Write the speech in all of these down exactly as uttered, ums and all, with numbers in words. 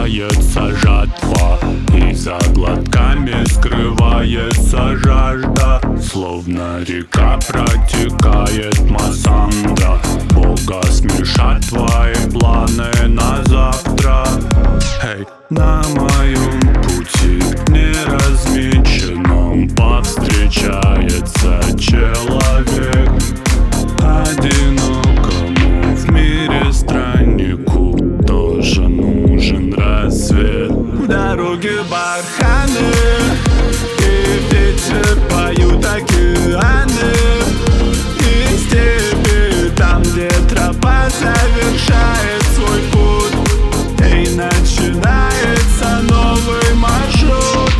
приближается жатва, и за глотками скрывается жажда. Словно река протекает Массандра. Бога смешат твои планы на завтра. Эй, на моем пути неразмеченном повстречается человек. Одинокому в мире страннику тоже нужен рассвет. В дороге барханы и ветер поют океаны, и степи там, где тропа завершает свой путь, и начинается новый маршрут.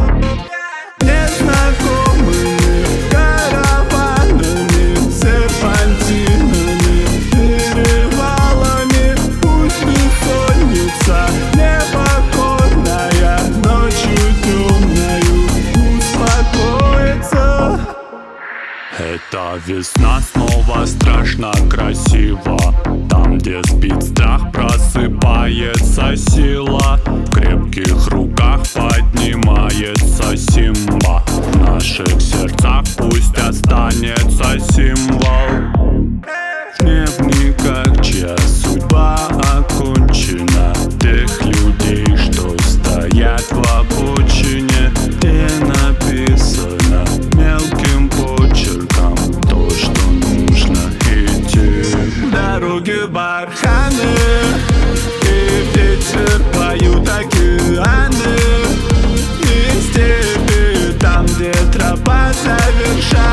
Незнакомыми караванами, серпантинами, перевалами, пусть бессонница непокорная, ночью темною успокоится. Эта весна снова страшно красива. Там, где спит страх, просыпается сила. В крепких руках поднимается Симба. В наших сердцах пусть останется символ. В дневниках, чья судьба окончена, тех людей, что стоят в обочине, где написано мелким почерком то, что нужно идти. В дороге барханы и ветер поют океаны, и степи там, где тропа завершается